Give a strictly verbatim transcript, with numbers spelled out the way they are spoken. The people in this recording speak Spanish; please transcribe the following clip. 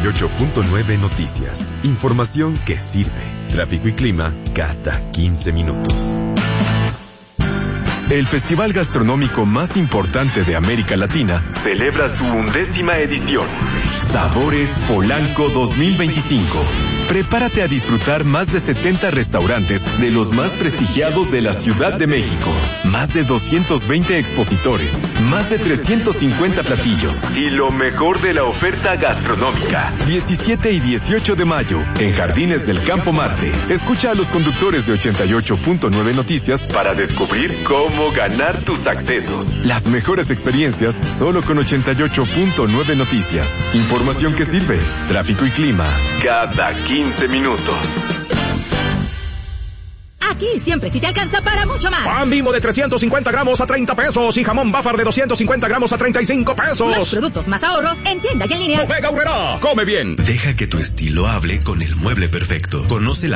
y ocho punto nueve Noticias. Información que sirve. Tráfico y clima cada quince minutos. El festival gastronómico más importante de América Latina celebra su undécima edición. Sabores Polanco dos mil veinticinco. Prepárate a disfrutar más de setenta restaurantes de los más prestigiados de la Ciudad de México. Más de doscientos veinte expositores, más de trescientos cincuenta platillos y lo mejor de la oferta gastronómica. diecisiete y dieciocho de mayo, en Jardines del Campo Marte. Escucha a los conductores de ochenta y ocho punto nueve Noticias para descubrir cómo ganar tus accesos. Las mejores experiencias solo con ochenta y ocho punto nueve Noticias. Información que sirve. Tráfico y clima cada quince minutos. Aquí siempre sí te alcanza para mucho más. Pan Bimbo de trescientos cincuenta gramos a treinta pesos y jamón Bafar de doscientos cincuenta gramos a treinta y cinco pesos. Más productos, más ahorros en tienda y en línea. Bodega Aurrerá, come bien. Deja que tu estilo hable con el mueble perfecto. Conoce la